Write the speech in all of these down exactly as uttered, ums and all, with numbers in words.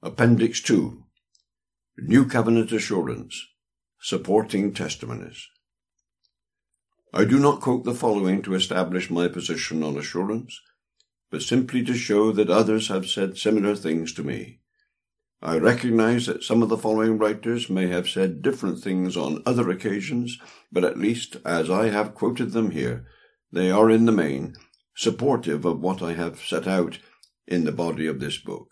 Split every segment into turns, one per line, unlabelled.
Appendix two. New Covenant Assurance. Supporting Testimonies. I do not quote the following to establish my position on assurance, but simply to show that others have said similar things to me. I recognize that some of the following writers may have said different things on other occasions, but at least, as I have quoted them here, they are in the main supportive of what I have set out in the body of this book.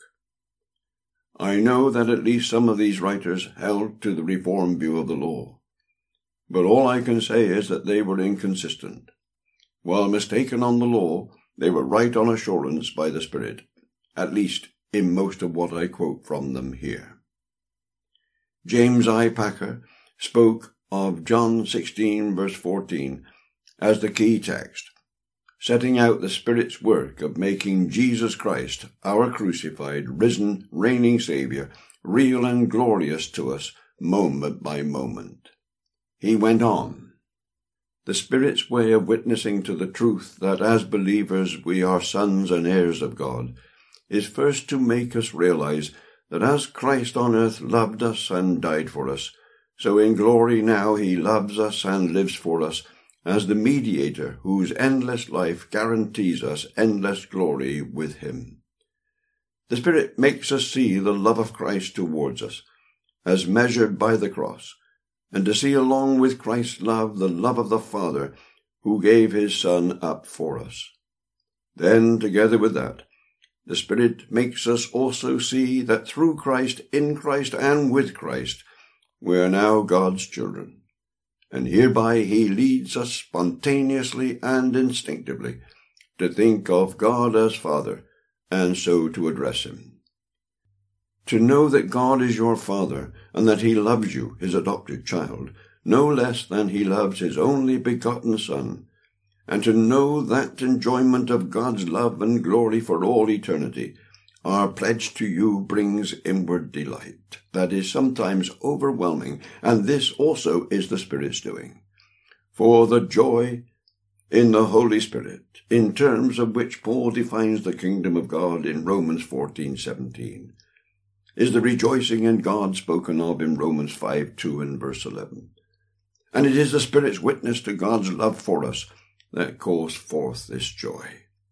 I know that at least some of these writers held to the Reformed view of the law, but all I can say is that they were inconsistent. While mistaken on the law, they were right on assurance by the Spirit, at least in most of what I quote from them here. James I. Packer spoke of John sixteen, verse fourteen, as the key text, setting out the Spirit's work of making Jesus Christ, our crucified, risen, reigning Saviour, real and glorious to us, moment by moment. He went on, the Spirit's way of witnessing to the truth that as believers we are sons and heirs of God is first to make us realize that as Christ on earth loved us and died for us, so in glory now he loves us and lives for us as the mediator whose endless life guarantees us endless glory with him. The Spirit makes us see the love of Christ towards us, as measured by the cross, and to see along with Christ's love the love of the Father who gave his Son up for us. Then, together with that, the Spirit makes us also see that through Christ, in Christ, and with Christ, we are now God's children, and hereby he leads us spontaneously and instinctively to think of God as Father, and so to address him. To know that God is your Father, and that he loves you, his adopted child, no less than he loves his only begotten Son, and to know that enjoyment of God's love and glory for all eternity, our pledge to you brings inward delight that is sometimes overwhelming, and this also is the Spirit's doing. For the joy in the Holy Spirit, in terms of which Paul defines the kingdom of God in Romans fourteen seventeen, is the rejoicing in God spoken of in Romans five two and verse eleven. And it is the Spirit's witness to God's love for us that calls forth this joy.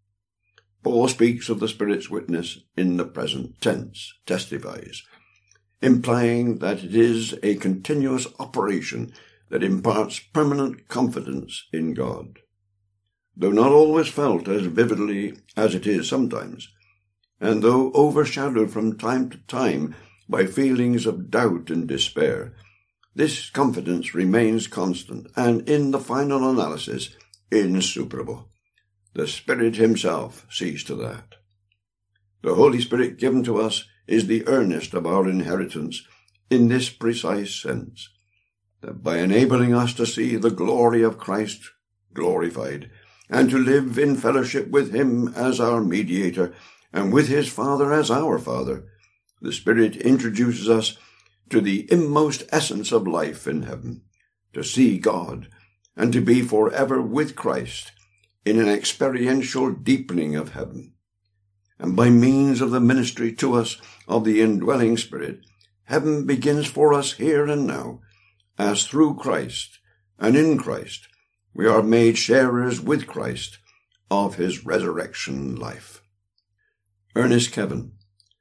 Paul speaks of the Spirit's witness in the present tense, testifies, implying that it is a continuous operation that imparts permanent confidence in God. Though not always felt as vividly as it is sometimes, and though overshadowed from time to time by feelings of doubt and despair, this confidence remains constant and, in the final analysis, insuperable. The Spirit himself sees to that. The Holy Spirit given to us is the earnest of our inheritance in this precise sense, that by enabling us to see the glory of Christ glorified, and to live in fellowship with him as our mediator, and with his Father as our Father, the Spirit introduces us to the inmost essence of life in heaven, to see God, and to be forever with Christ in an experiential deepening of heaven. And by means of the ministry to us of the indwelling Spirit, heaven begins for us here and now, as through Christ and in Christ we are made sharers with Christ of his resurrection life. Ernest Kevin.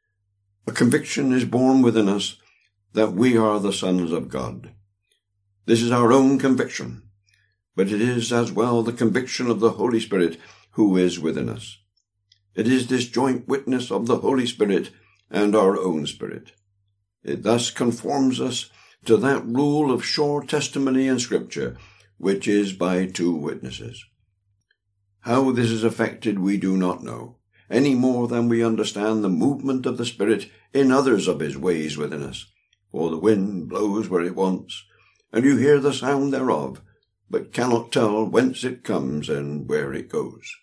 A conviction is born within us that we are the sons of God. This is our own conviction, but it is as well the conviction of the Holy Spirit who is within us. It is this joint witness of the Holy Spirit and our own spirit. It thus conforms us to that rule of sure testimony in Scripture, which is by two witnesses. How this is effected we do not know, any more than we understand the movement of the Spirit in others of his ways within us. For the wind blows where it wants, and you hear the sound thereof, but cannot tell whence it comes and where it goes.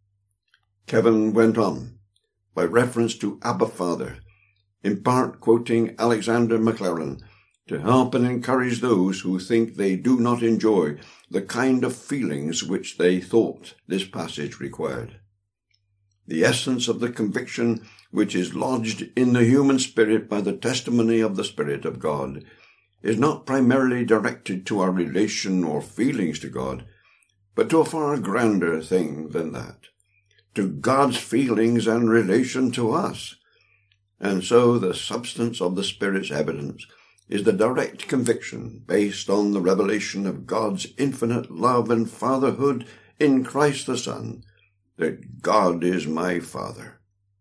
Kevin went on, by reference to Abba Father, in part quoting Alexander Maclaren, to help and encourage those who think they do not enjoy the kind of feelings which they thought this passage required. The essence of the conviction which is lodged in the human spirit by the testimony of the Spirit of God, is not primarily directed to our relation or feelings to God, but to a far grander thing than that, to God's feelings and relation to us. And so the substance of the Spirit's evidence is the direct conviction based on the revelation of God's infinite love and fatherhood in Christ the Son, that God is my Father.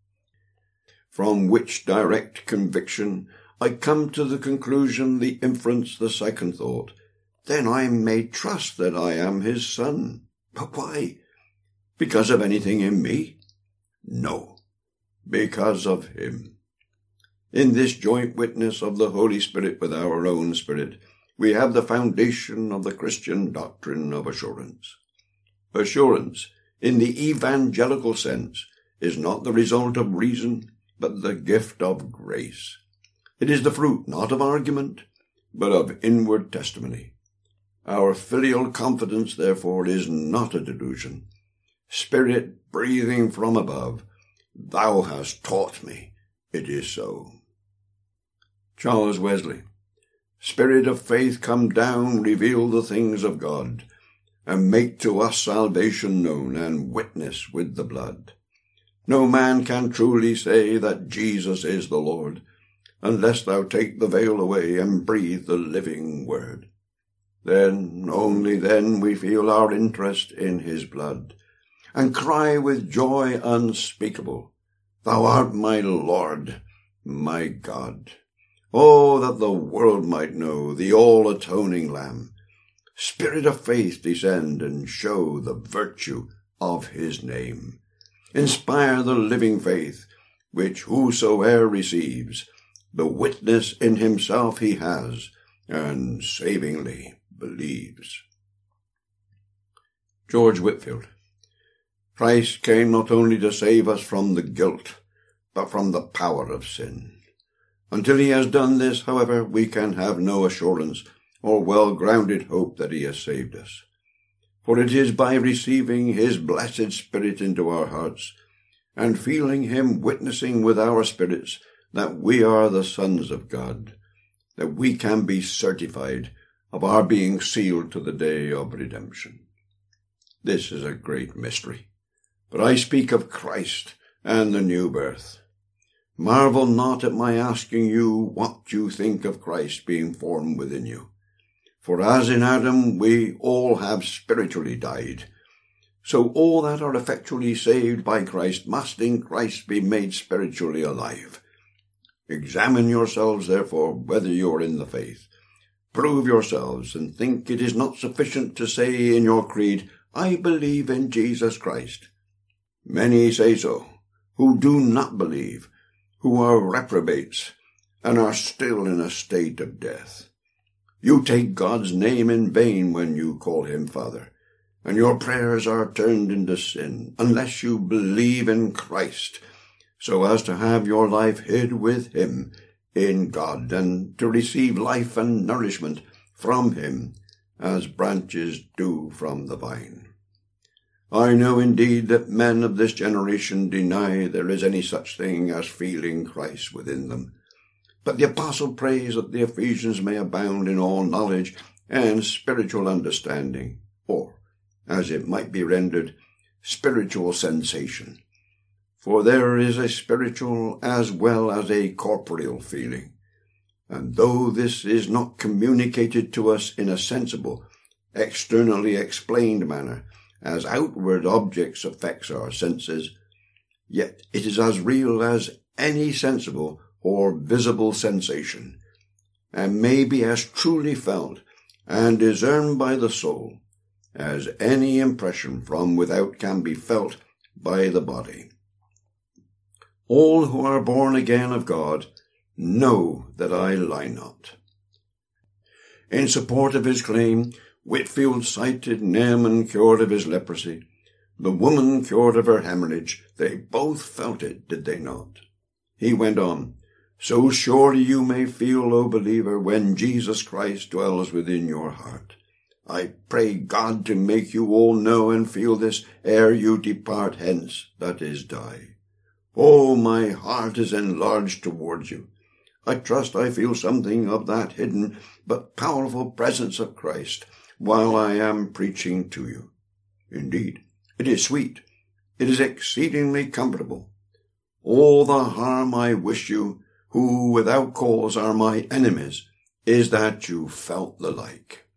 From which direct conviction I come to the conclusion, the inference, the second thought, then I may trust that I am his son. But why? Because of anything in me? No, because of him. In this joint witness of the Holy Spirit with our own spirit, we have the foundation of the Christian doctrine of assurance. Assurance, in the evangelical sense, is not the result of reason, but the gift of grace. It is the fruit not of argument, but of inward testimony. Our filial confidence, therefore, is not a delusion. Spirit breathing from above, thou hast taught me, it is so. Charles Wesley. Spirit of faith, come down, reveal the things of God, and make to us salvation known, and witness with the blood. No man can truly say that Jesus is the Lord, unless thou take the veil away and breathe the living word. Then, only then, we feel our interest in his blood, and cry with joy unspeakable, Thou art my Lord, my God. Oh, that the world might know the all-atoning Lamb. Spirit of faith, descend and show the virtue of his name. Inspire the living faith, which whosoe'er receives, the witness in himself he has, and savingly believes. George Whitefield. Christ came not only to save us from the guilt, but from the power of sin. Until he has done this, however, we can have no assurance or well-grounded hope that he has saved us. For it is by receiving his blessed Spirit into our hearts, and feeling him witnessing with our spirits that we are the sons of God, that we can be certified of our being sealed to the day of redemption. This is a great mystery, but I speak of Christ and the new birth. Marvel not at my asking you what you think of Christ being formed within you. For as in Adam we all have spiritually died, so all that are effectually saved by Christ must in Christ be made spiritually alive. Examine yourselves, therefore, whether you are in the faith. Prove yourselves, and think it is not sufficient to say in your creed, I believe in Jesus Christ. Many say so, who do not believe, who are reprobates, and are still in a state of death. You take God's name in vain when you call him Father, and your prayers are turned into sin, unless you believe in Christ, so as to have your life hid with him in God, and to receive life and nourishment from him, as branches do from the vine. I know indeed that men of this generation deny there is any such thing as feeling Christ within them. But the apostle prays that the Ephesians may abound in all knowledge and spiritual understanding, or, as it might be rendered, spiritual sensation. For there is a spiritual as well as a corporeal feeling, and though this is not communicated to us in a sensible, externally explained manner, as outward objects affects our senses, yet it is as real as any sensible or visible sensation, and may be as truly felt and discerned by the soul as any impression from without can be felt by the body. All who are born again of God know that I lie not. In support of his claim, Whitefield cited Naaman cured of his leprosy, the woman cured of her hemorrhage. They both felt it, did they not? He went on, So surely you may feel, O believer, when Jesus Christ dwells within your heart. I pray God to make you all know and feel this ere you depart hence, that is, die. Oh, my heart is enlarged towards you. I trust I feel something of that hidden but powerful presence of Christ while I am preaching to you. Indeed, it is sweet. It is exceedingly comfortable. All the harm I wish you, who without cause are my enemies, is that you felt the like.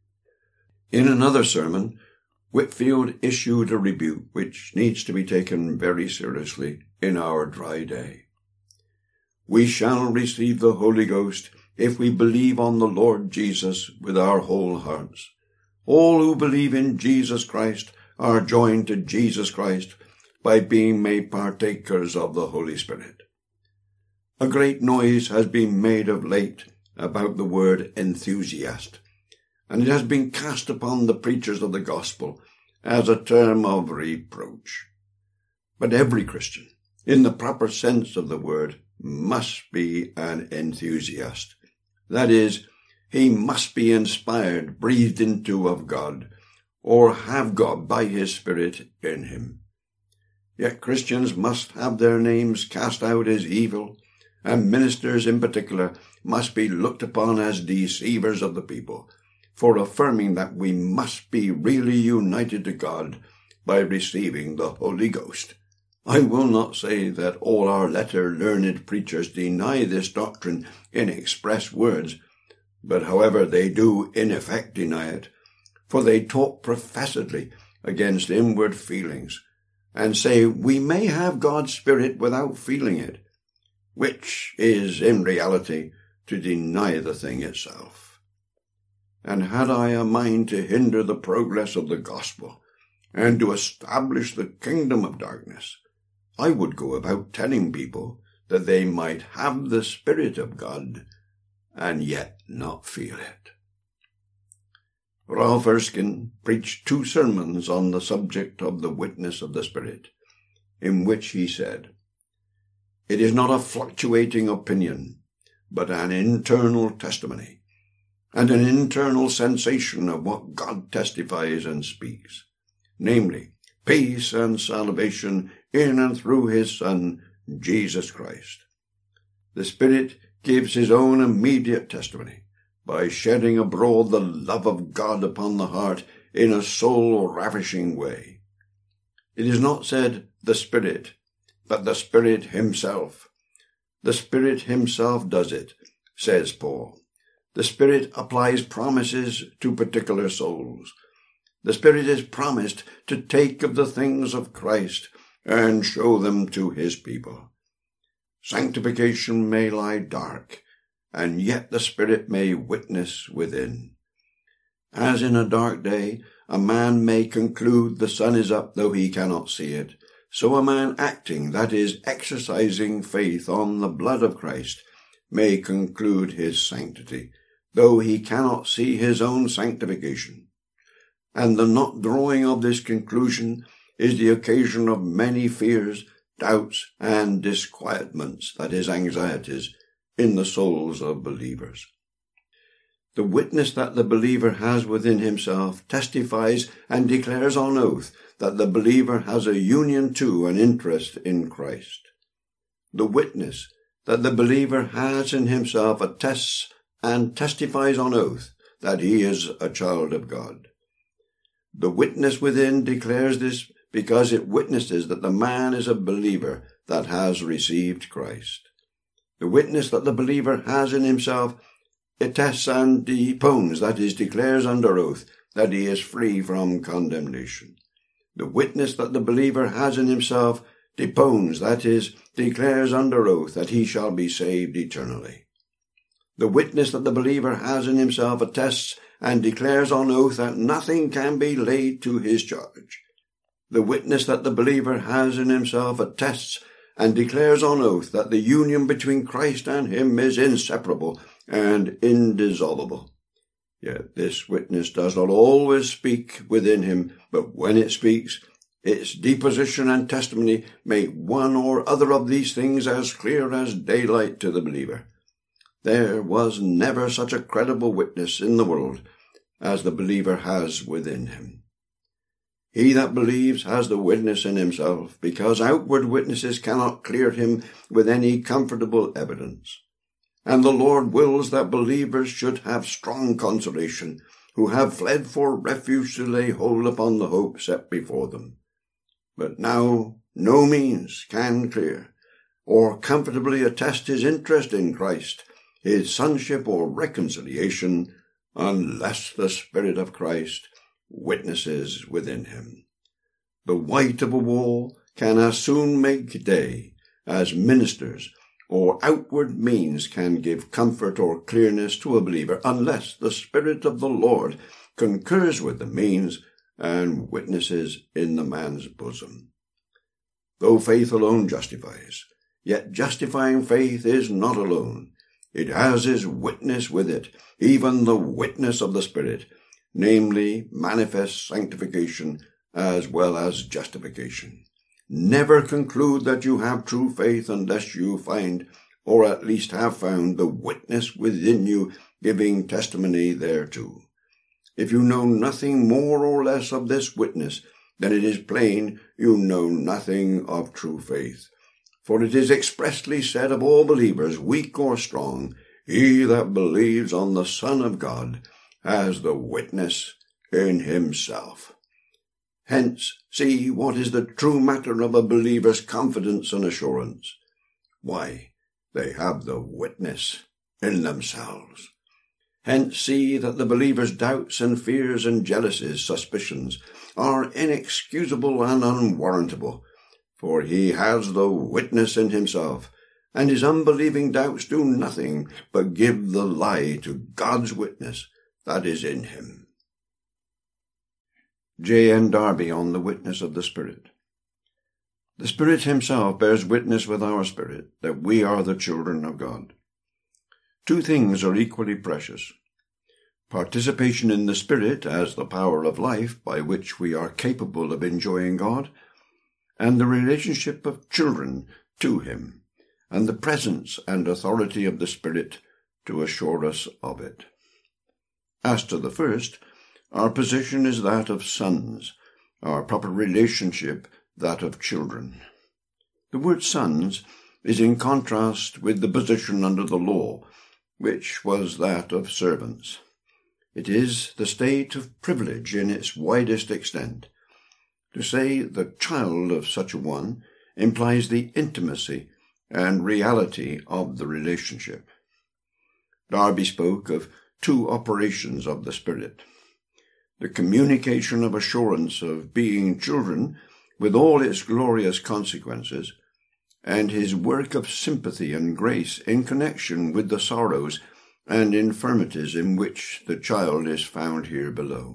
In another sermon, Whitefield issued a rebuke which needs to be taken very seriously in our dry day. We shall receive the Holy Ghost if we believe on the Lord Jesus with our whole hearts. All who believe in Jesus Christ are joined to Jesus Christ by being made partakers of the Holy Spirit. A great noise has been made of late about the word enthusiast, and it has been cast upon the preachers of the gospel as a term of reproach. But every Christian, in the proper sense of the word, must be an enthusiast. That is, he must be inspired, breathed into of God, or have God by his Spirit in him. Yet Christians must have their names cast out as evil, and ministers in particular must be looked upon as deceivers of the people, for affirming that we must be really united to God by receiving the Holy Ghost. I will not say that all our letter-learned preachers deny this doctrine in express words, but however they do in effect deny it, for they talk professedly against inward feelings, and say we may have God's Spirit without feeling it, which is in reality to deny the thing itself. And had I a mind to hinder the progress of the gospel, and to establish the kingdom of darkness, I would go about telling people that they might have the Spirit of God and yet not feel it. Ralph Erskine preached two sermons on the subject of the witness of the Spirit, in which he said, "It is not a fluctuating opinion, but an internal testimony, and an internal sensation of what God testifies and speaks, namely, peace and salvation in and through his Son, Jesus Christ. The Spirit gives his own immediate testimony by shedding abroad the love of God upon the heart in a soul-ravishing way. It is not said the Spirit, but the Spirit himself. The Spirit himself does it, says Paul. The Spirit applies promises to particular souls. The Spirit is promised to take of the things of Christ and show them to his people. Sanctification may lie dark, and yet the Spirit may witness within. As in a dark day, a man may conclude the sun is up though he cannot see it, so a man acting, that is, exercising faith on the blood of Christ, may conclude his sanctity, though he cannot see his own sanctification. And the not drawing of this conclusion is the occasion of many fears, doubts, and disquietments, that is, anxieties, in the souls of believers. The witness that the believer has within himself testifies and declares on oath that the believer has a union to and interest in Christ. The witness that the believer has in himself attests and testifies on oath that he is a child of God. The witness within declares this because it witnesses that the man is a believer that has received Christ. The witness that the believer has in himself attests and depones, that is, declares under oath, that he is free from condemnation. The witness that the believer has in himself depones, that is, declares under oath, that he shall be saved eternally. The witness that the believer has in himself attests and declares on oath that nothing can be laid to his charge. The witness that the believer has in himself attests and declares on oath that the union between Christ and him is inseparable and indissoluble. Yet this witness does not always speak within him, but when it speaks, its deposition and testimony make one or other of these things as clear as daylight to the believer. There was never such a credible witness in the world as the believer has within him. He that believes has the witness in himself, because outward witnesses cannot clear him with any comfortable evidence. And the Lord wills that believers should have strong consolation, who have fled for refuge to lay hold upon the hope set before them. But now no means can clear, or comfortably attest his interest in Christ, his sonship or reconciliation, unless the Spirit of Christ witnesses within him. The white of a wall can as soon make day as ministers or outward means can give comfort or clearness to a believer, unless the Spirit of the Lord concurs with the means and witnesses in the man's bosom. Though faith alone justifies, yet justifying faith is not alone. It has his witness with it, even the witness of the Spirit, namely manifest sanctification as well as justification. Never conclude that you have true faith unless you find, or at least have found, the witness within you giving testimony thereto. If you know nothing more or less of this witness, then it is plain you know nothing of true faith. For it is expressly said of all believers, weak or strong, he that believes on the Son of God has the witness in himself. Hence, see what is the true matter of a believer's confidence and assurance. Why, they have the witness in themselves. Hence, see that the believer's doubts and fears and jealousies, suspicions, are inexcusable and unwarrantable, for he has the witness in himself, and his unbelieving doubts do nothing but give the lie to God's witness that is in him. J. N. Darby on the witness of the Spirit. The Spirit himself bears witness with our spirit that we are the children of God. Two things are equally precious: participation in the Spirit as the power of life by which we are capable of enjoying God, and the relationship of children to him, and the presence and authority of the Spirit to assure us of it. As to the first, our position is that of sons, our proper relationship that of children. The word sons is in contrast with the position under the law, which was that of servants. It is the state of privilege in its widest extent. To say the child of such a one implies the intimacy and reality of the relationship. Darby spoke of two operations of the Spirit: the communication of assurance of being children with all its glorious consequences, and his work of sympathy and grace in connection with the sorrows and infirmities in which the child is found here below.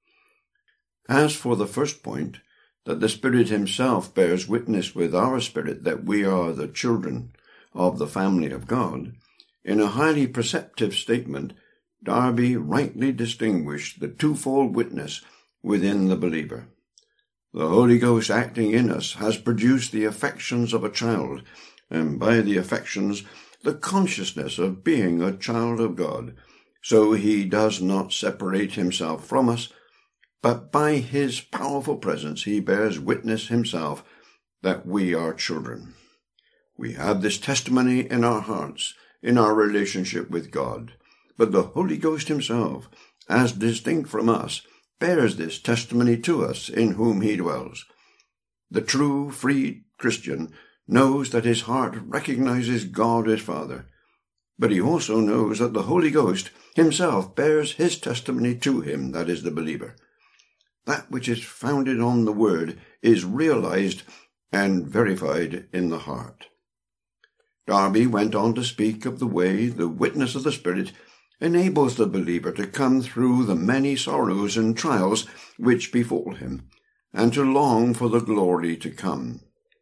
As for the first point, that the Spirit himself bears witness with our spirit that we are the children of the family of God, in a highly perceptive statement, Darby rightly distinguished the twofold witness within the believer. The Holy Ghost acting in us has produced the affections of a child, and by the affections the consciousness of being a child of God. So he does not separate himself from us, but by his powerful presence he bears witness himself that we are children. We have this testimony in our hearts, in our relationship with God. But the Holy Ghost himself, as distinct from us, bears this testimony to us in whom he dwells. The true, free Christian knows that his heart recognizes God as Father, but he also knows that the Holy Ghost himself bears his testimony to him, that is, the believer. That which is founded on the Word is realized and verified in the heart. Darby went on to speak of the way the witness of the Spirit enables the believer to come through the many sorrows and trials which befall him, and to long for the glory to come.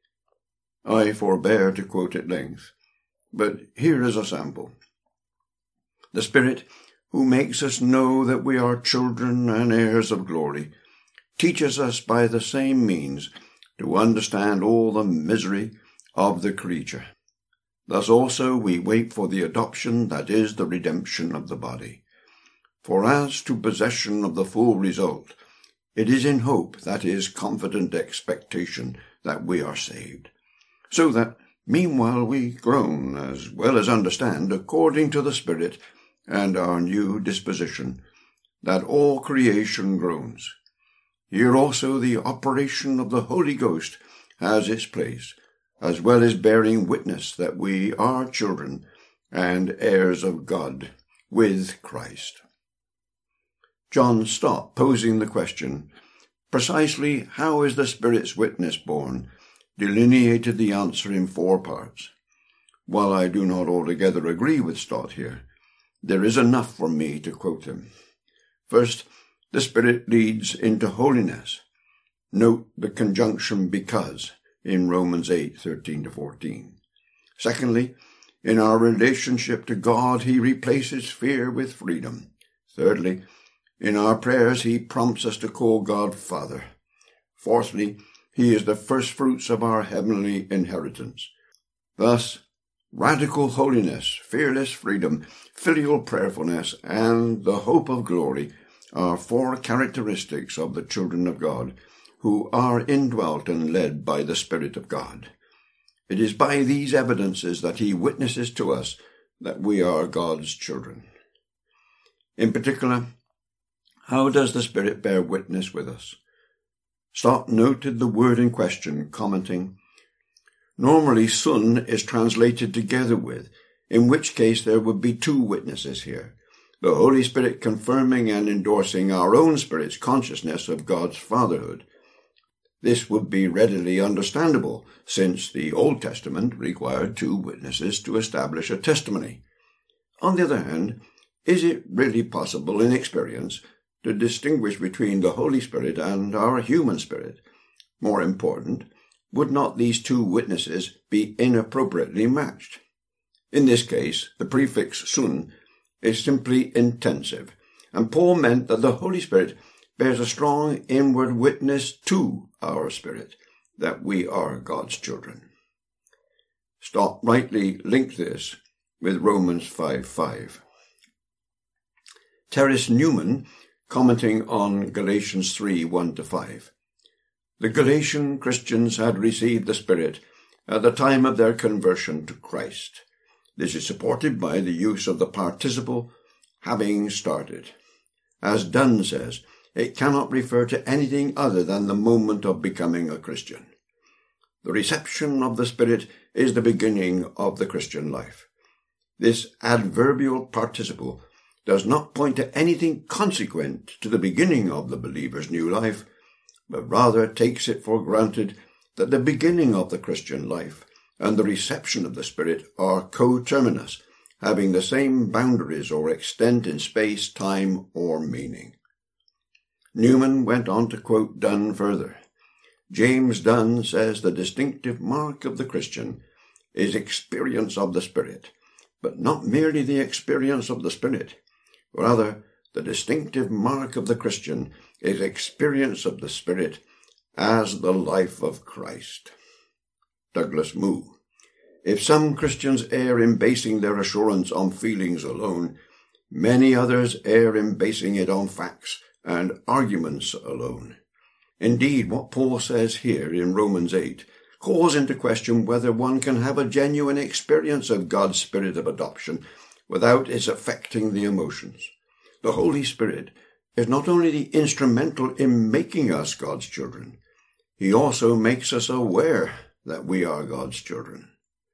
I forbear to quote at length, but here is a sample. The Spirit, who makes us know that we are children and heirs of glory, teaches us by the same means to understand all the misery of the creature. Thus also we wait for the adoption, that is, the redemption of the body. For as to possession of the full result, It is in hope, that is, confident expectation, that we are saved. So that, meanwhile, we groan, as well as understand, according to the Spirit and our new disposition, that all creation groans. Here also the operation of the Holy Ghost has its place, as well as bearing witness that we are children and heirs of God with Christ. John Stott, posing the question, precisely how is the Spirit's witness born, delineated the answer in four parts. While I do not altogether agree with Stott here, there is enough for me to quote him. First, the Spirit leads into holiness. Note the conjunction because in Romans eight, thirteen to fourteen. Secondly, in our relationship to God, he replaces fear with freedom. Thirdly, in our prayers, he prompts us to call God Father. Fourthly, he is the firstfruits of our heavenly inheritance. Thus, radical holiness, fearless freedom, filial prayerfulness, and the hope of glory are four characteristics of the children of God, who are indwelt and led by the Spirit of God. It is by these evidences that he witnesses to us that we are God's children. In particular, how does the Spirit bear witness with us? Stott noted the word in question, commenting, normally sun is translated together with, in which case there would be two witnesses here, the Holy Spirit confirming and endorsing our own spirit's consciousness of God's fatherhood. This would be readily understandable, since the Old Testament required two witnesses to establish a testimony. On the other hand, is it really possible in experience to distinguish between the Holy Spirit and our human spirit? More important, would not these two witnesses be inappropriately matched? In this case, the prefix sun is simply intensive, and Paul meant that the Holy Spirit bears a strong inward witness to our spirit that we are God's children. Stott rightly linked this with Romans five five. Terence Newman, commenting on Galatians three one to five, the Galatian Christians had received the Spirit at the time of their conversion to Christ. This is supported by the use of the participle having started. As Dunn says, it cannot refer to anything other than the moment of becoming a Christian. The reception of the Spirit is the beginning of the Christian life. This adverbial participle does not point to anything consequent to the beginning of the believer's new life, but rather takes it for granted that the beginning of the Christian life and the reception of the Spirit are coterminous, having the same boundaries or extent in space, time, or meaning. Newman went on to quote Dunn further. James Dunn says the distinctive mark of the Christian is experience of the Spirit, but not merely the experience of the Spirit. Rather, the distinctive mark of the Christian is experience of the Spirit as the life of Christ. Douglas Moo. If some Christians err in basing their assurance on feelings alone, many others err in basing it on facts and arguments alone. Indeed, what Paul says here in Romans eight calls into question whether one can have a genuine experience of God's Spirit of adoption without its affecting the emotions. The Holy Spirit is not only the instrumental in making us God's children, he also makes us aware that we are God's children.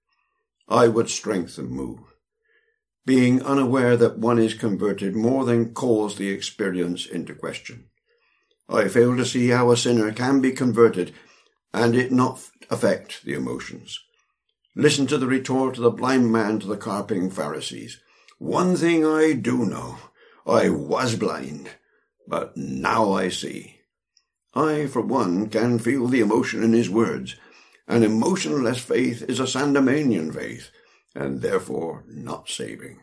I would strengthen Moo. Being unaware that one is converted more than calls the experience into question. I fail to see how a sinner can be converted and it not affect the emotions. Listen to the retort of the blind man to the carping Pharisees. One thing I do know, I was blind, but now I see. I, for one, can feel the emotion in his words. An emotionless faith is a Sandemanian faith, and therefore not saving.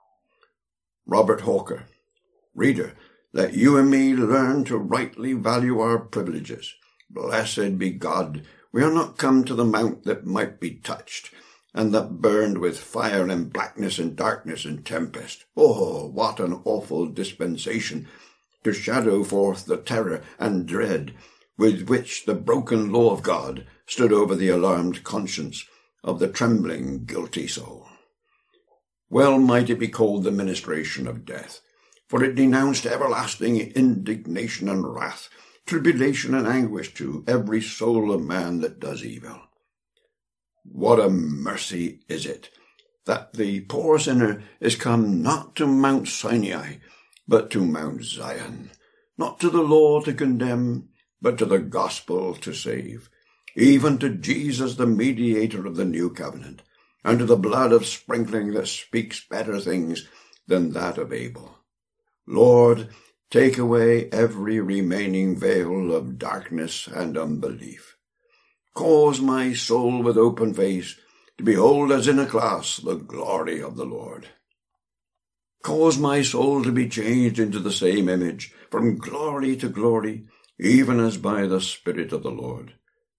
Robert Hawker. Reader, let you and me learn to rightly value our privileges. Blessed be God, we are not come to the mount that might be touched, and that burned with fire and blackness and darkness and tempest. Oh, what an awful dispensation! to shadow forth the terror and dread with which the broken law of God stood over the alarmed conscience of the trembling, guilty soul. Well might it be called the ministration of death, for it denounced everlasting indignation and wrath, tribulation and anguish to every soul of man that does evil. What a mercy is it that the poor sinner is come not to Mount Sinai, but to Mount Zion, not to the law to condemn, but to the gospel to save, even to Jesus the mediator of the new covenant, and to the blood of sprinkling that speaks better things than that of Abel. Lord, take away every remaining veil of darkness and unbelief. Cause my soul with open face to behold as in a glass the glory of the Lord. Cause my soul to be changed into the same image, from glory to glory, even as by the Spirit of the Lord.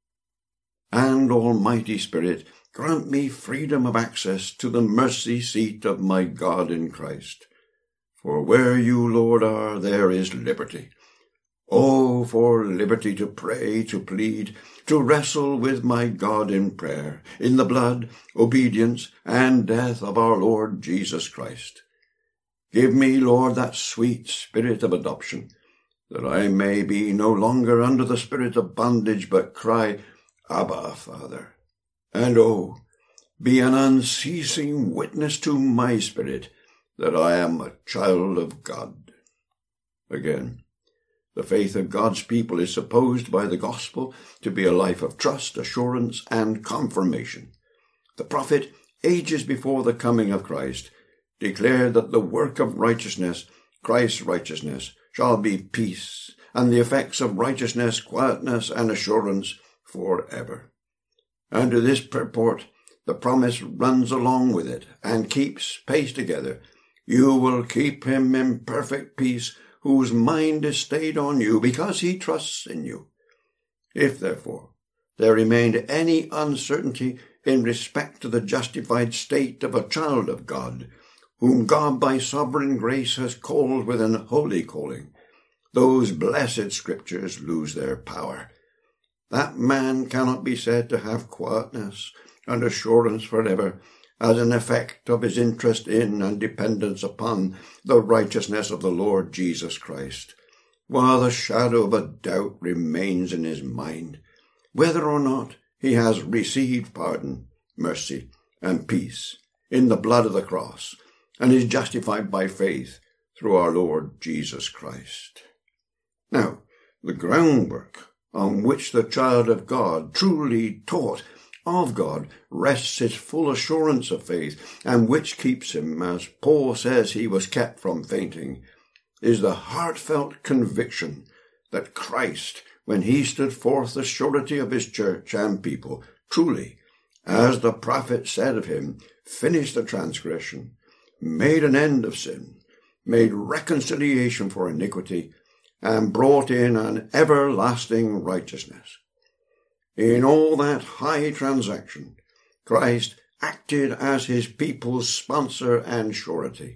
And, Almighty Spirit, grant me freedom of access to the mercy seat of my God in Christ. For where you, Lord, are, there is liberty. Oh, for liberty to pray, to plead, to wrestle with my God in prayer, in the blood, obedience, and death of our Lord Jesus Christ. Give me, Lord, that sweet spirit of adoption, that I may be no longer under the spirit of bondage, but cry, Abba, Father. And oh, be an unceasing witness to my spirit that I am a child of God. Again, the faith of God's people is supposed by the gospel to be a life of trust, assurance, and confirmation. The prophet, ages before the coming of Christ, declared that the work of righteousness, Christ's righteousness, shall be peace, and the effects of righteousness, quietness, and assurance forever. And to this purport, the promise runs along with it, and keeps pace together. You will keep him in perfect peace, whose mind is stayed on you, because he trusts in you. If, therefore, there remained any uncertainty in respect to the justified state of a child of God, whom God by sovereign grace has called with an holy calling, those blessed scriptures lose their power. That man cannot be said to have quietness and assurance forever, as an effect of his interest in and dependence upon the righteousness of the Lord Jesus Christ, while the shadow of a doubt remains in his mind, whether or not he has received pardon, mercy, and peace in the blood of the cross, and is justified by faith through our Lord Jesus Christ. Now, the groundwork on which the child of God, truly taught of God, rests his full assurance of faith, and which keeps him, as Paul says he was kept from fainting, is the heartfelt conviction that Christ, when he stood forth the surety of his church and people, truly, as the prophet said of him, finished the transgression, made an end of sin, made reconciliation for iniquity, and brought in an everlasting righteousness. In all that high transaction, Christ acted as his people's sponsor and surety,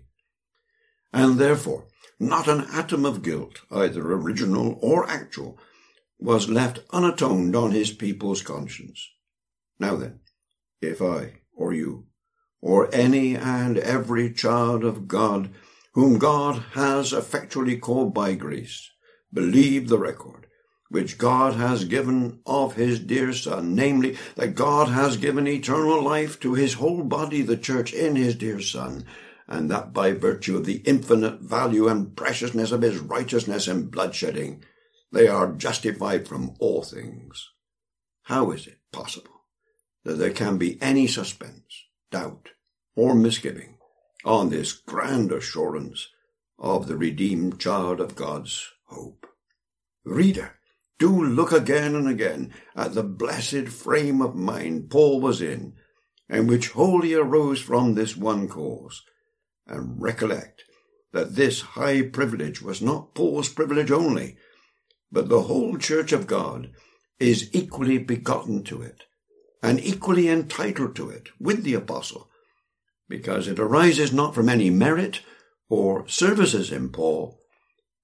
and therefore not an atom of guilt, either original or actual, was left unatoned on his people's conscience. Now then, if I, or you, or any and every child of God, whom God has effectually called by grace, believe the record which God has given of his dear Son, namely, that God has given eternal life to his whole body, the church, in his dear Son, and that by virtue of the infinite value and preciousness of his righteousness and bloodshedding, they are justified from all things. How is it possible that there can be any suspense, doubt, or misgiving on this grand assurance of the redeemed child of God's hope? Reader, do look again and again at the blessed frame of mind Paul was in, and which wholly arose from this one cause, and recollect that this high privilege was not Paul's privilege only, but the whole church of God is equally begotten to it, and equally entitled to it with the apostle, because it arises not from any merit or services in Paul,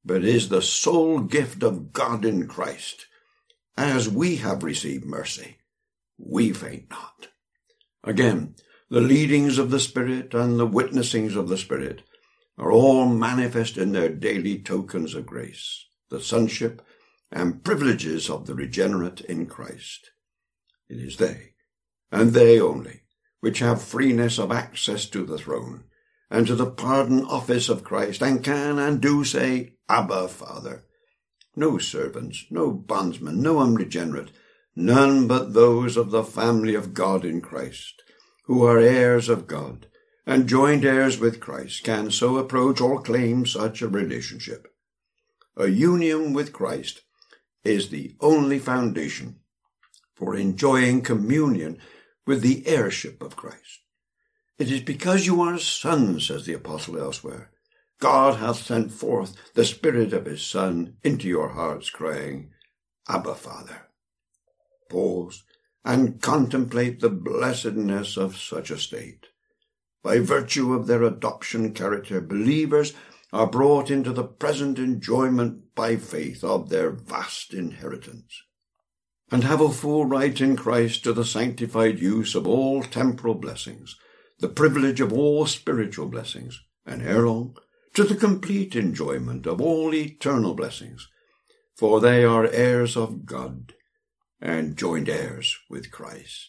but is the sole gift of God in Christ. As we have received mercy, we faint not. Again, the leadings of the Spirit and the witnessings of the Spirit are all manifest in their daily tokens of grace, the sonship and privileges of the regenerate in Christ. It is they, and they only, which have freeness of access to the throne, and to the pardon office of Christ, and can and do say, Abba, Father. No servants, no bondsmen, no unregenerate, none but those of the family of God in Christ, who are heirs of God, and joint heirs with Christ, can so approach or claim such a relationship. A union with Christ is the only foundation for enjoying communion with the heirship of Christ. It is because you are sons, says the apostle elsewhere, God hath sent forth the Spirit of his Son into your hearts, crying, Abba, Father. Pause and contemplate the blessedness of such a state. By virtue of their adoption character, believers are brought into the present enjoyment by faith of their vast inheritance, and have a full right in Christ to the sanctified use of all temporal blessings, the privilege of all spiritual blessings, and ere long, to the complete enjoyment of all eternal blessings, for they are heirs of God, and joint heirs with Christ.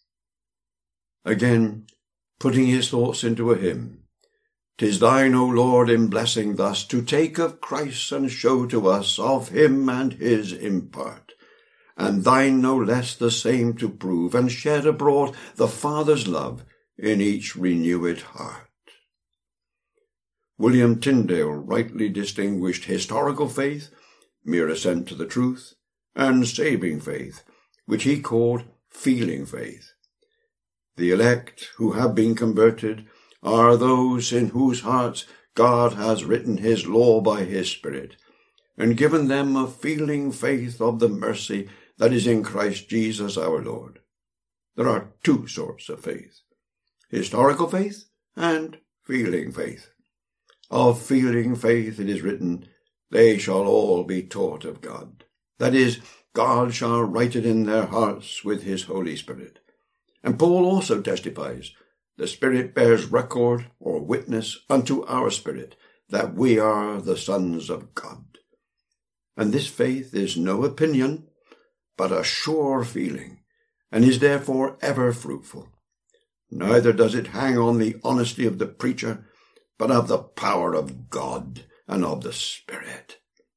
Again, putting his thoughts into a hymn, "'Tis thine, O Lord, in blessing thus, to take of Christ and show to us of him and his impart, and thine no less the same to prove, and shed abroad the Father's love in each renewed heart." William Tyndale rightly distinguished historical faith, mere assent to the truth, and saving faith, which he called feeling faith. The elect who have been converted are those in whose hearts God has written his law by his Spirit, and given them a feeling faith of the mercy that is in Christ Jesus our Lord. There are two sorts of faith, historical faith and feeling faith. Of feeling faith it is written, "They shall all be taught of God." That is, God shall write it in their hearts with his Holy Spirit. And Paul also testifies, "The Spirit bears record or witness unto our spirit that we are the sons of God." And this faith is no opinion, but a sure feeling, and is therefore ever fruitful. Neither does it hang on the honesty of the preacher, but of the power of God and of the Spirit.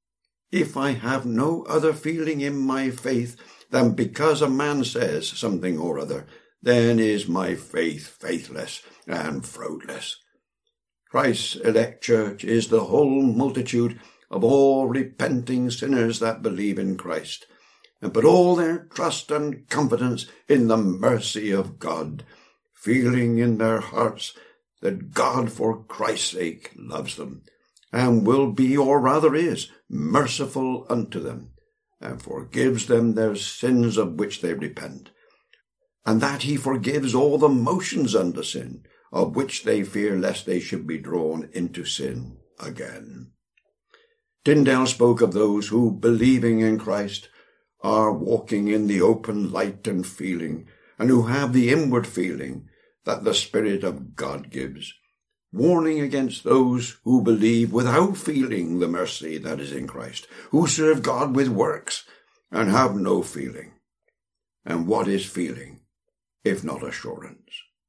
If I have no other feeling in my faith than because a man says something or other, then is my faith faithless and fruitless. Christ's elect church is the whole multitude of all repenting sinners that believe in Christ, and put all their trust and confidence in the mercy of God, feeling in their hearts that God for Christ's sake loves them, and will be, or rather is, merciful unto them, and forgives them their sins of which they repent, and that he forgives all the motions unto sin, of which they fear lest they should be drawn into sin again. Tyndale spoke of those who, believing in Christ, are walking in the open light and feeling, and who have the inward feeling that the Spirit of God gives, warning against those who believe without feeling the mercy that is in Christ, who serve God with works and have no feeling. And what is feeling, if not assurance?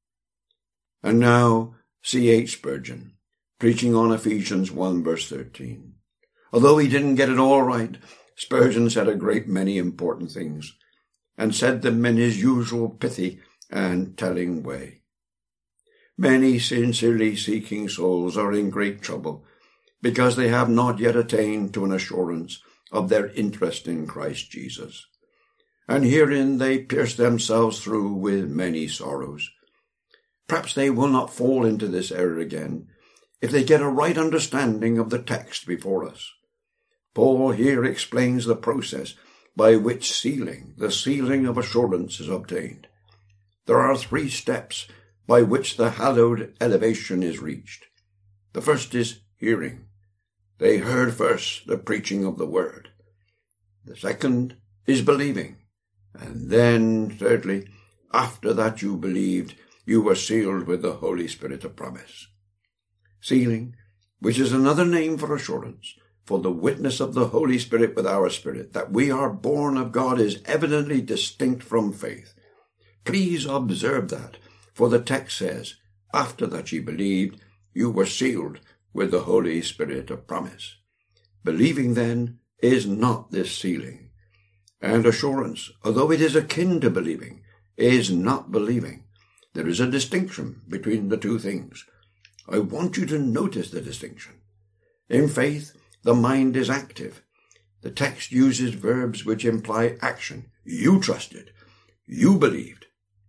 And now C H Spurgeon, preaching on Ephesians one verse thirteen. Although he didn't get it all right, Spurgeon said a great many important things, and said them in his usual pithy and telling way. Many sincerely seeking souls are in great trouble because they have not yet attained to an assurance of their interest in Christ Jesus. And herein they pierce themselves through with many sorrows. Perhaps they will not fall into this error again if they get a right understanding of the text before us. Paul here explains the process by which sealing, the sealing of assurance, is obtained. There are three steps by which the hallowed elevation is reached. The first is hearing, They heard first the preaching of the word. The second is believing. And then, thirdly, after that you believed, you were sealed with the Holy Spirit of promise. Sealing, which is another name for assurance, for the witness of the Holy Spirit with our spirit, that we are born of God, is evidently distinct from faith. Please observe that, for the text says, after that ye believed, you were sealed with the Holy Spirit of promise. Believing, then, is not this sealing. And assurance, although it is akin to believing, is not believing. There is a distinction between the two things. I want you to notice the distinction. In faith, the mind is active. The text uses verbs which imply action. You trusted. You believed.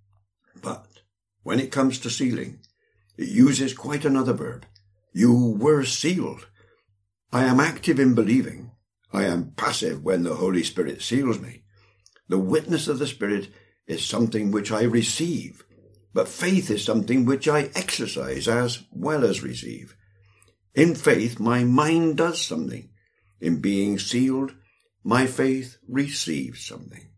But when it comes to sealing, it uses quite another verb. You were sealed. I am active in believing. I am passive when the Holy Spirit seals me. The witness of the Spirit is something which I receive, but faith is something which I exercise as well as receive. In faith, my mind does something. In being sealed, my faith receives something.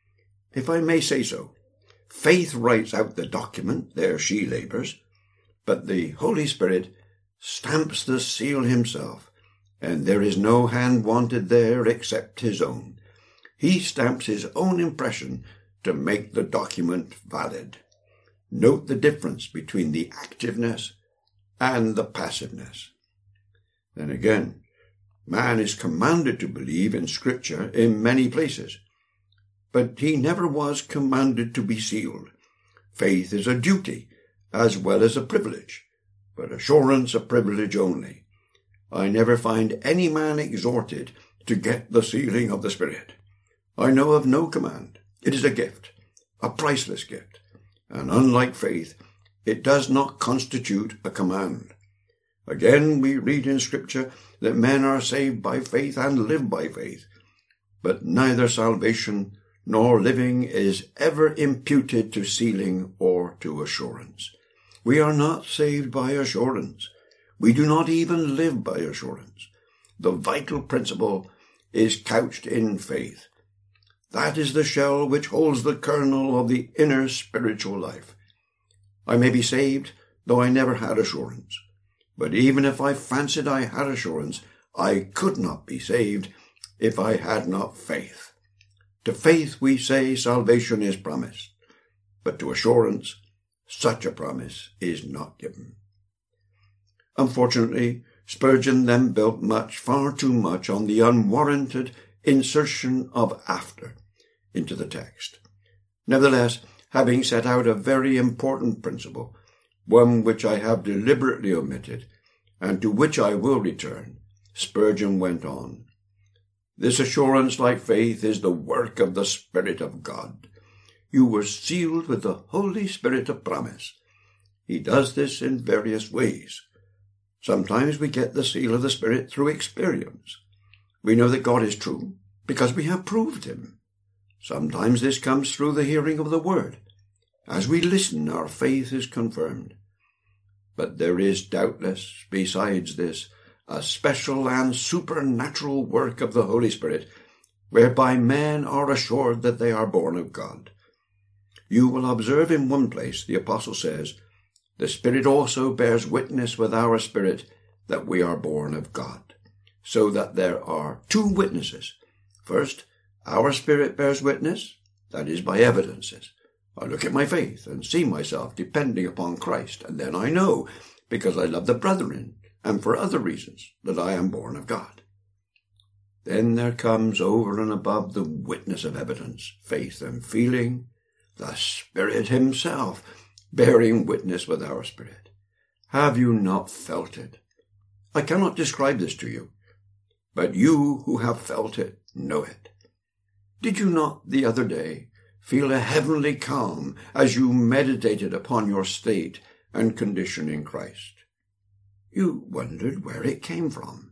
If I may say so, faith writes out the document, there she labors, but the Holy Spirit stamps the seal himself, and there is no hand wanted there except his own. He stamps his own impression to make the document valid. Note the difference between the activeness and the passiveness. Then again, man is commanded to believe in Scripture in many places, but he never was commanded to be sealed. Faith is a duty as well as a privilege, but assurance a privilege only. I never find any man exhorted to get the sealing of the Spirit. I know of no command. It is a gift, a priceless gift, and unlike faith, it does not constitute a command. Again, we read in Scripture that men are saved by faith and live by faith, but neither salvation nor living is ever imputed to sealing or to assurance. We are not saved by assurance. We do not even live by assurance. The vital principle is couched in faith. That is the shell which holds the kernel of the inner spiritual life. I may be saved, though I never had assurance. But even if I fancied I had assurance, I could not be saved if I had not faith. To faith we say salvation is promised, but to assurance such a promise is not given. Unfortunately, Spurgeon then built much, far too much, on the unwarranted insertion of after into the text. Nevertheless, having set out a very important principle, one which I have deliberately omitted, and to which I will return, Spurgeon went on. This assurance, like faith, is the work of the Spirit of God. You were sealed with the Holy Spirit of promise. He does this in various ways. Sometimes we get the seal of the Spirit through experience. We know that God is true because we have proved him. Sometimes this comes through the hearing of the word. As we listen, our faith is confirmed. But there is doubtless, besides this, a special and supernatural work of the Holy Spirit, whereby men are assured that they are born of God. You will observe in one place the apostle says, the Spirit also bears witness with our spirit that we are born of God. So that there are two witnesses. First, our spirit bears witness, that is by evidences. I look at my faith and see myself depending upon Christ, and then I know, because I love the brethren, and for other reasons, that I am born of God. Then there comes over and above the witness of evidence, faith and feeling, the Spirit himself bearing witness with our spirit. Have you not felt it? I cannot describe this to you, but you who have felt it know it. Did you not the other day feel a heavenly calm as you meditated upon your state and condition in Christ? You wondered where it came from.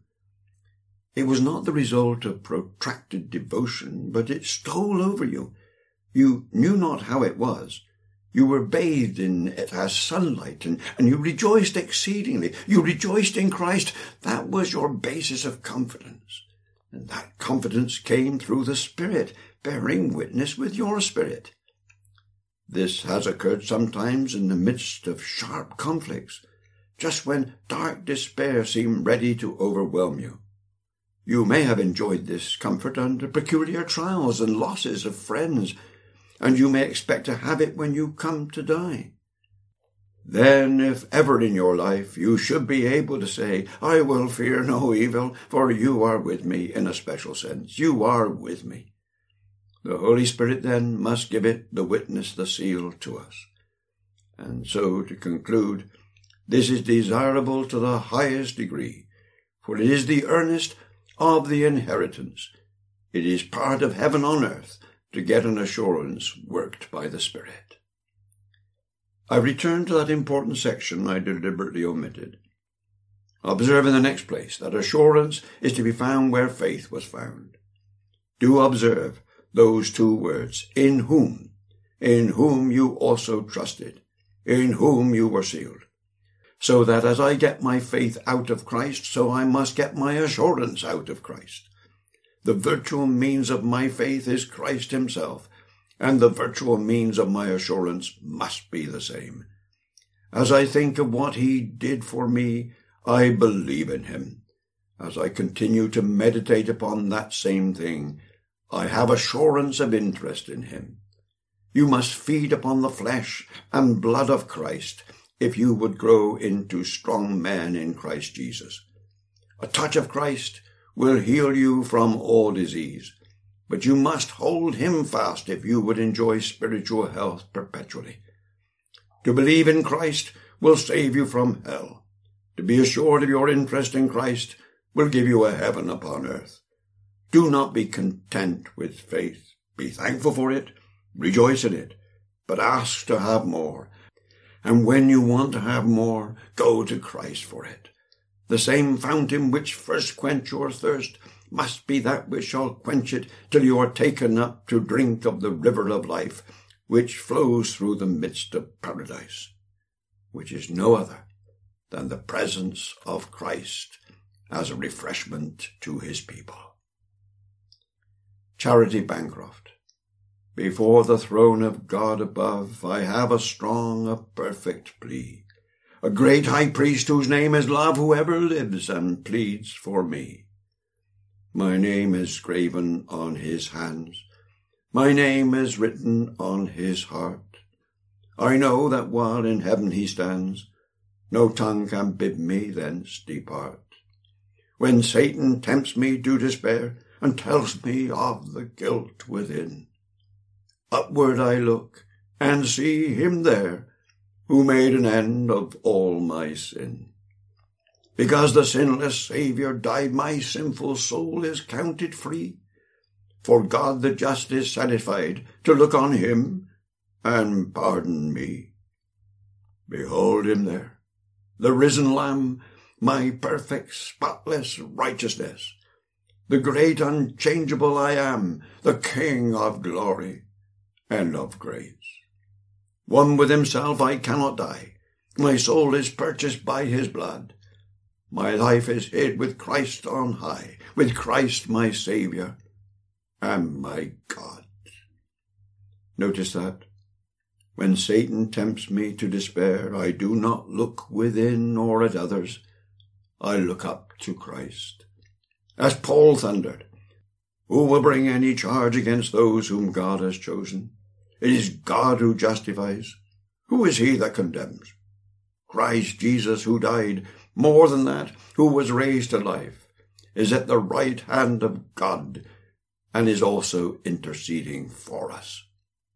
It was not the result of protracted devotion, but it stole over you. You knew not how it was. You were bathed in it as sunlight, and, and you rejoiced exceedingly. You rejoiced in Christ. That was your basis of confidence. And that confidence came through the Spirit, bearing witness with your spirit. This has occurred sometimes in the midst of sharp conflicts, just when dark despair seemed ready to overwhelm you. You may have enjoyed this comfort under peculiar trials and losses of friends, and you may expect to have it when you come to die. Then, if ever in your life, you should be able to say, I will fear no evil, for you are with me in a special sense. You are with me. The Holy Spirit then must give it the witness, the seal to us. And so, to conclude, this is desirable to the highest degree, for it is the earnest of the inheritance. It is part of heaven on earth to get an assurance worked by the Spirit. I return to that important section I deliberately omitted. Observe in the next place that assurance is to be found where faith was found. Do observe those two words, in whom, in whom you also trusted, in whom you were sealed. So that as I get my faith out of Christ, so I must get my assurance out of Christ. The virtual means of my faith is Christ himself, and the virtual means of my assurance must be the same. As I think of what he did for me, I believe in him. As I continue to meditate upon that same thing, I have assurance of interest in him. You must feed upon the flesh and blood of Christ if you would grow into strong men in Christ Jesus. A touch of Christ will heal you from all disease, but you must hold him fast if you would enjoy spiritual health perpetually. To believe in Christ will save you from hell. To be assured of your interest in Christ will give you a heaven upon earth. Do not be content with faith. Be thankful for it, rejoice in it, but ask to have more. And when you want to have more, go to Christ for it. The same fountain which first quenched your thirst must be that which shall quench it till you are taken up to drink of the river of life, which flows through the midst of paradise, which is no other than the presence of Christ as a refreshment to his people. Charity Bancroft. Before the throne of God above, I have a strong, a perfect plea. A great high priest whose name is love, who ever lives and pleads for me. My name is graven on his hands. My name is written on his heart. I know that while in heaven he stands, no tongue can bid me thence depart. When Satan tempts me to despair and tells me of the guilt within, upward I look and see him there who made an end of all my sin. Because the sinless Saviour died, my sinful soul is counted free. For God the just is satisfied to look on him and pardon me. Behold him there, the risen Lamb, my perfect, spotless righteousness, the great unchangeable I am, the King of glory and of grace. One with himself I cannot die. My soul is purchased by his blood. My life is hid with Christ on high, with Christ my Saviour and my God. Notice that. When Satan tempts me to despair, I do not look within or at others. I look up to Christ. As Paul thundered, who will bring any charge against those whom God has chosen? It is God who justifies. Who is he that condemns? Christ Jesus, who died, more than that, who was raised to life, is at the right hand of God and is also interceding for us.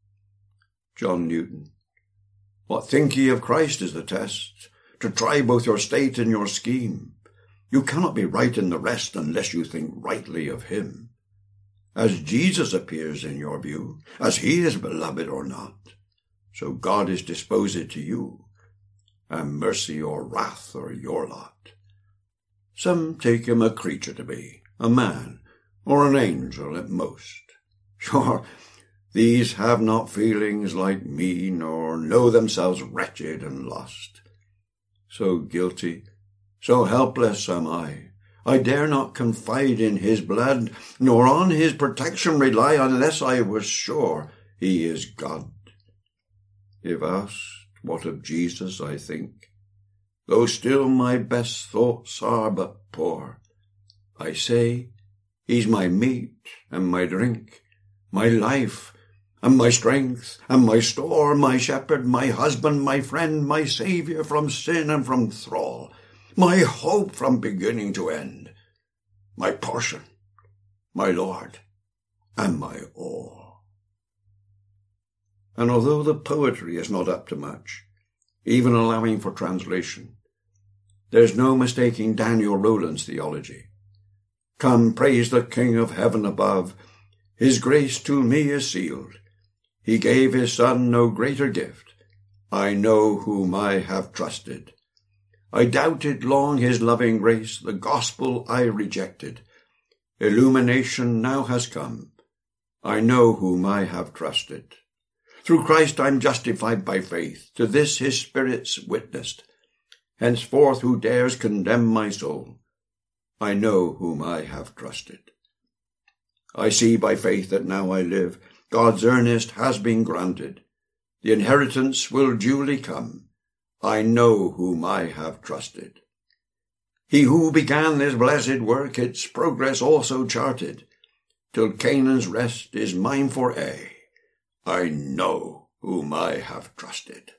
John Newton. What think ye of Christ is the test, to try both your state and your scheme. You cannot be right in the rest unless you think rightly of him. As Jesus appears in your view, as he is beloved or not, so God is disposed to you, and mercy or wrath are your lot. Some take him a creature to be, a man, or an angel at most. Sure, These have not feelings like me, nor know themselves wretched and lost. So guilty, so helpless am I, I dare not confide in his blood, nor on his protection rely, unless I was sure he is God. If asked what of Jesus I think, though still my best thoughts are but poor, I say, he's my meat and my drink, my life and my strength and my store, my shepherd, my husband, my friend, my saviour from sin and from thrall, my hope from beginning to end, my portion, my Lord, and my all. And although the poetry is not up to much, even allowing for translation, there's no mistaking Daniel Rowland's theology. Come, praise the King of heaven above. His grace to me is sealed. He gave his Son no greater gift. I know whom I have trusted. I doubted long his loving grace. The gospel I rejected. Illumination now has come. I know whom I have trusted. Through Christ I'm justified by faith. To this his Spirit's witnessed. Henceforth who dares condemn my soul? I know whom I have trusted. I see by faith that now I live. God's earnest has been granted. The inheritance will duly come. I know whom I have trusted. He who began this blessed work, its progress also charted, till Canaan's rest is mine for aye. I know whom I have trusted.